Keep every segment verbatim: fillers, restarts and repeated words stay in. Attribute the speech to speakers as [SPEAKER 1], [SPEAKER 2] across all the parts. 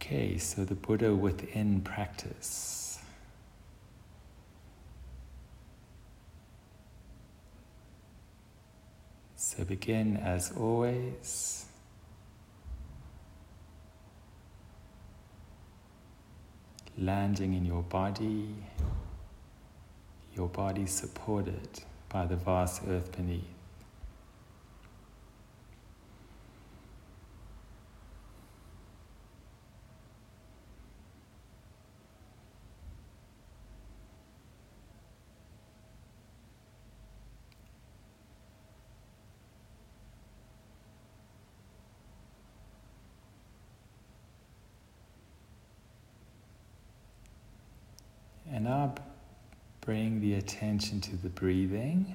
[SPEAKER 1] Okay, so the Buddha within practice. So begin as always. Landing in your body, your body supported by the vast earth beneath. And now bring the attention to the breathing.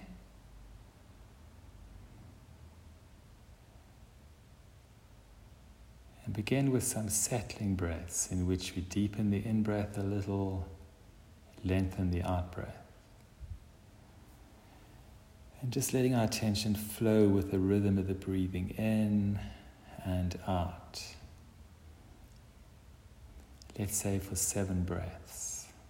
[SPEAKER 1] And begin with some settling breaths in which we deepen the in-breath a little, lengthen the out-breath. And just letting our attention flow with the rhythm of the breathing in and out. Let's say for seven breaths.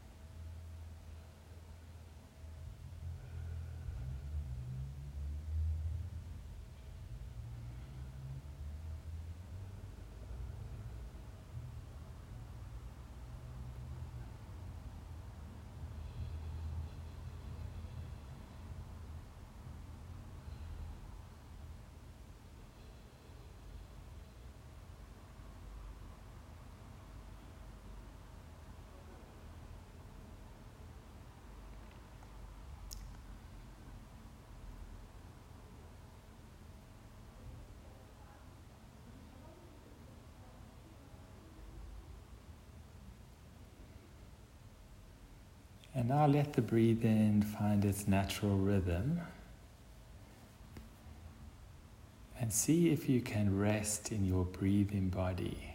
[SPEAKER 1] And now let the breathing find its natural rhythm. And see if you can rest in your breathing body.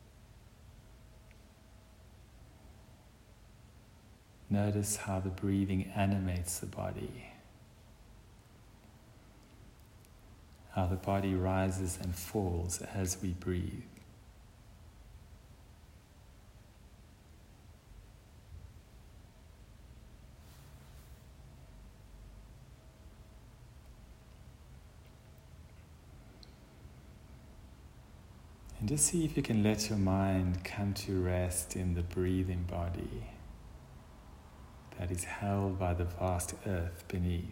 [SPEAKER 1] Notice how the breathing animates the body. How the body rises and falls as we breathe. And just see if you can let your mind come to rest in the breathing body that is held by the vast earth beneath.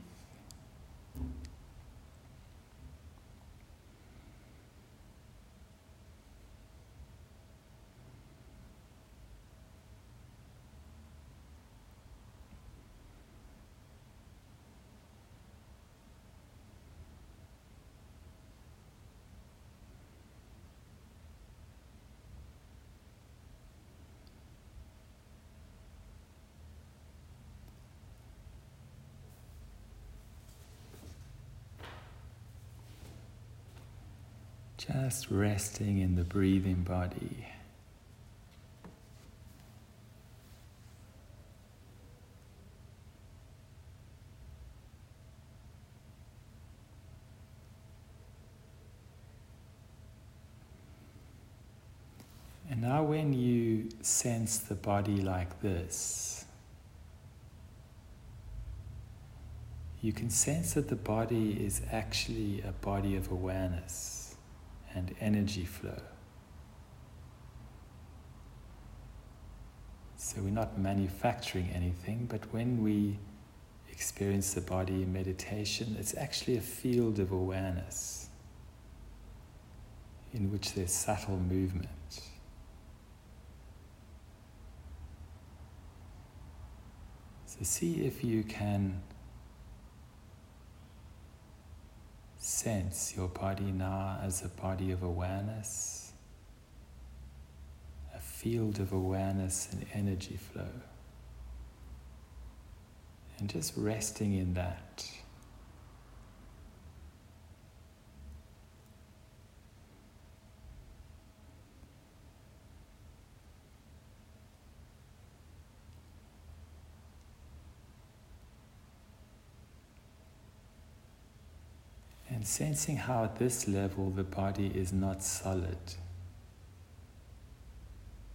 [SPEAKER 1] Just resting in the breathing body. And now when you sense the body like this, you can sense that the body is actually a body of awareness and energy flow. So we're not manufacturing anything, but when we experience the body in meditation, it's actually a field of awareness in which there's subtle movement. So see if you can sense your body now as a body of awareness, a field of awareness and energy flow. And just resting in that. And sensing how at this level the body is not solid.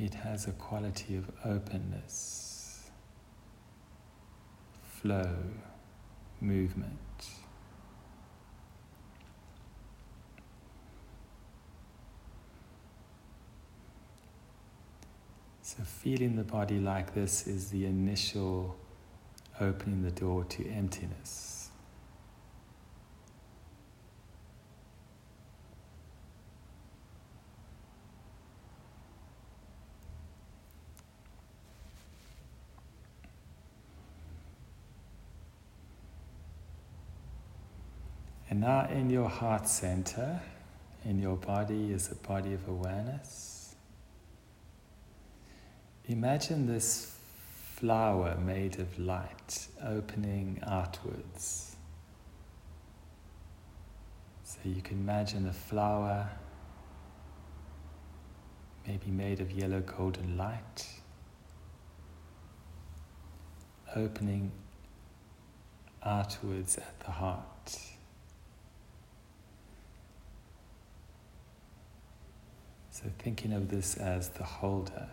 [SPEAKER 1] it has a quality of openness, flow, movement. So feeling the body like this is the initial opening the door to emptiness. And now in your heart center, in your body is a body of awareness. Imagine this flower made of light opening outwards. So you can imagine a flower maybe made of yellow golden light opening outwards at the heart. So thinking of this as the holder.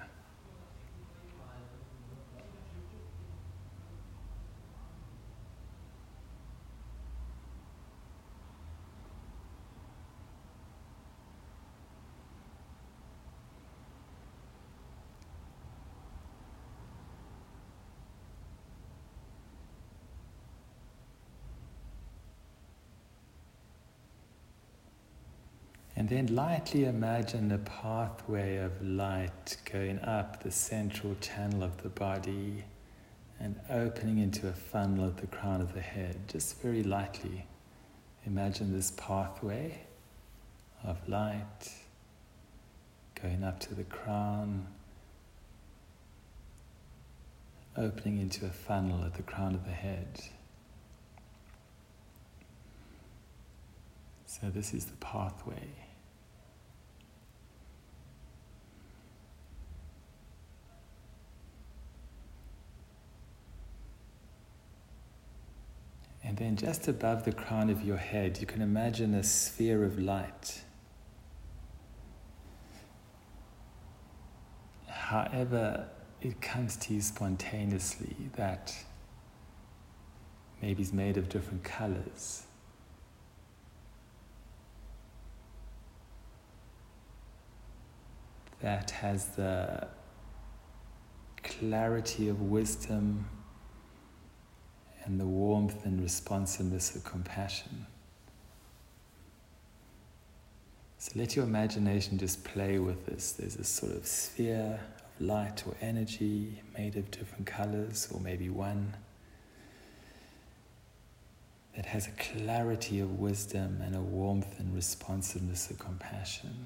[SPEAKER 1] And then lightly imagine a pathway of light going up the central channel of the body and opening into a funnel at the crown of the head. Just very lightly imagine this pathway of light going up to the crown, opening into a funnel at the crown of the head. So this is the pathway. And then just above the crown of your head, you can imagine a sphere of light. However, it comes to you spontaneously, that maybe is made of different colors. That has the clarity of wisdom and the warmth and responsiveness of compassion. So let your imagination just play with this. There's a sort of sphere of light or energy made of different colors, or maybe one, that has a clarity of wisdom and a warmth and responsiveness of compassion.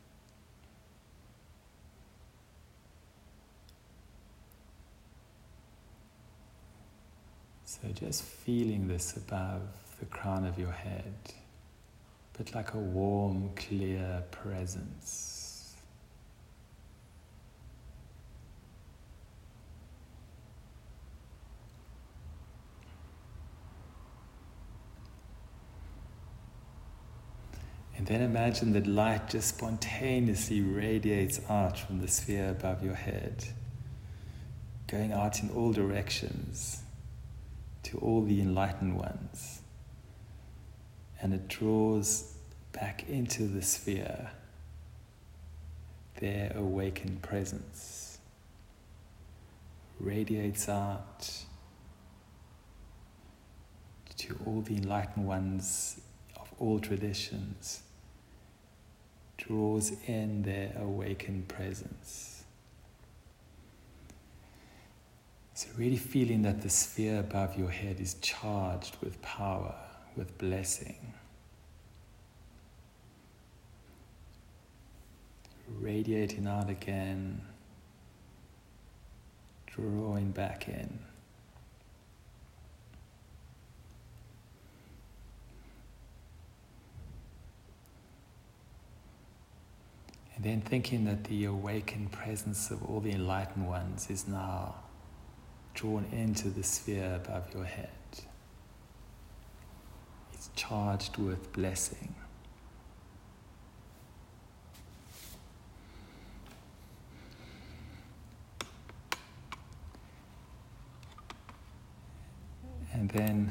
[SPEAKER 1] So just feeling this above the crown of your head, but like a warm, clear presence. And then imagine that light just spontaneously radiates out from the sphere above your head, going out in all directions to all the enlightened ones. And it draws back into the sphere their awakened presence, radiates out to all the enlightened ones of all traditions, draws in their awakened presence. So really feeling that the sphere above your head is charged with power, with blessing. Radiating out again, drawing back in. And then thinking that the awakened presence of all the enlightened ones is now drawn into the sphere above your head. It's charged with blessing. And then,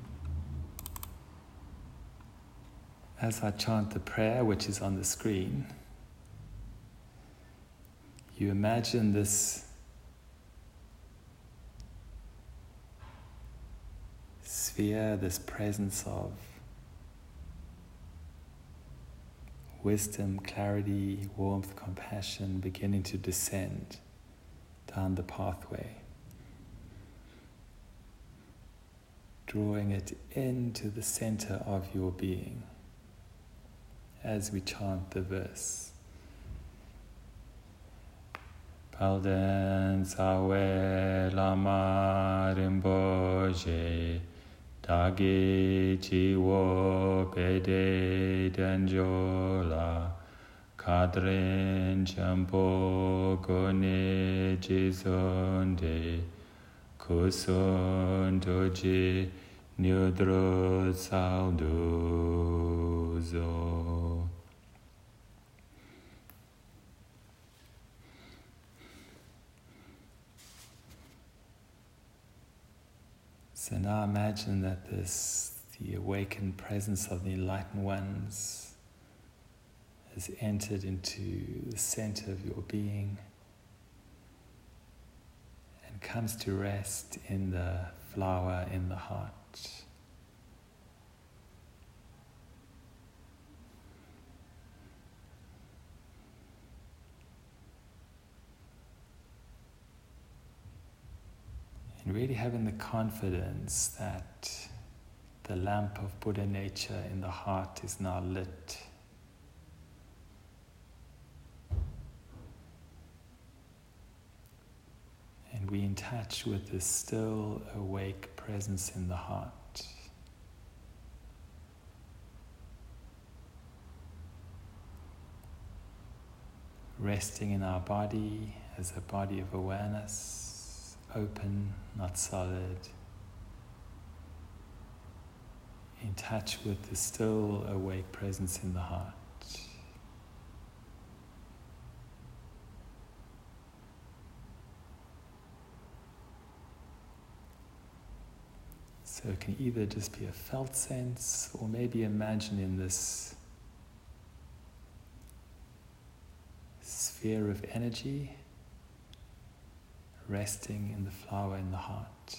[SPEAKER 1] as I chant the prayer, which is on the screen, you imagine this sphere, this presence of wisdom, clarity, warmth, compassion beginning to descend down the pathway, drawing it into the center of your being as we chant the verse. Palden sawe lama rimboje dagi jiwo pede danjola kadren champo gone jizonde kuson doji nyudro salduzo. So now imagine that this, the awakened presence of the enlightened ones, has entered into the center of your being and comes to rest in the flower in the heart. And really having the confidence that the lamp of Buddha nature in the heart is now lit. And we in touch with this still awake presence in the heart. Resting in our body as a body of awareness. Open, not solid, in touch with the still awake presence in the heart. So it can either just be a felt sense, or maybe imagine in this sphere of energy, resting in the flower in the heart.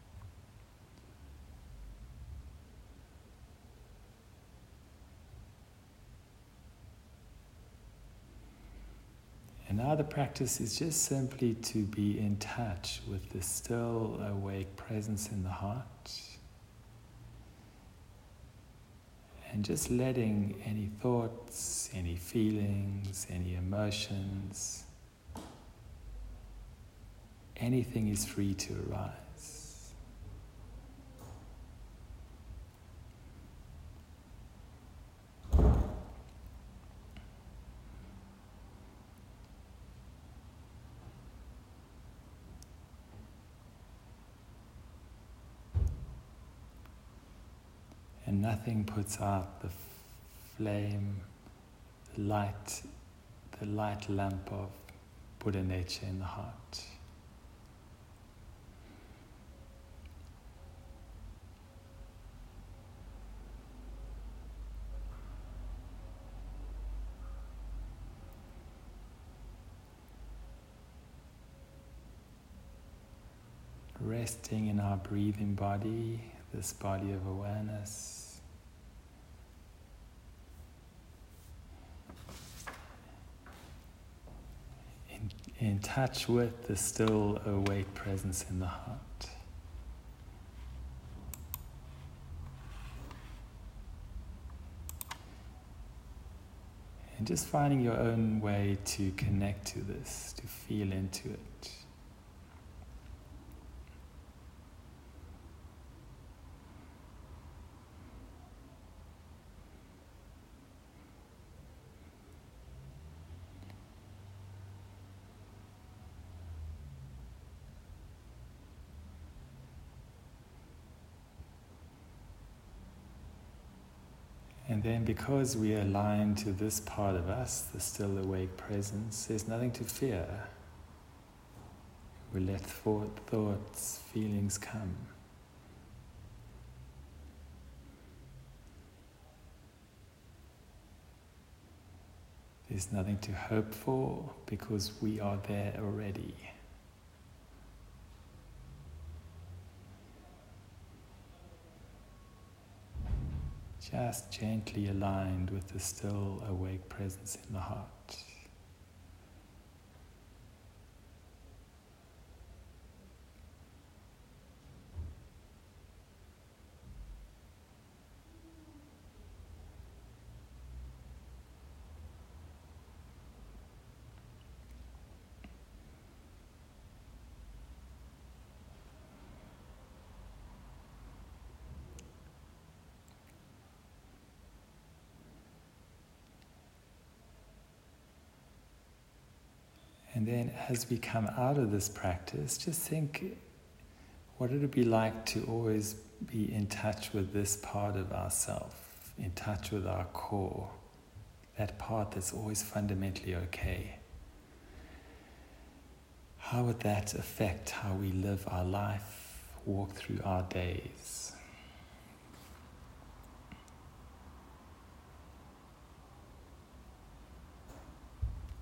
[SPEAKER 1] And now the practice is just simply to be in touch with the still awake presence in the heart, and just letting any thoughts, any feelings, any emotions, anything is free to arise. And nothing puts out the flame, the light, the light lamp of Buddha nature in the heart. Resting in our breathing body, this body of awareness. In, in touch with the still awake presence in the heart. And just finding your own way to connect to this, to feel into it. And then because we are aligned to this part of us, the still awake presence, there's nothing to fear. We let thought, thoughts, feelings come. There's nothing to hope for because we are there already. Just gently aligned with the still awake presence in the heart. And then as we come out of this practice, just think, what would it be like to always be in touch with this part of ourself, in touch with our core, that part that's always fundamentally okay? How would that affect how we live our life, walk through our days?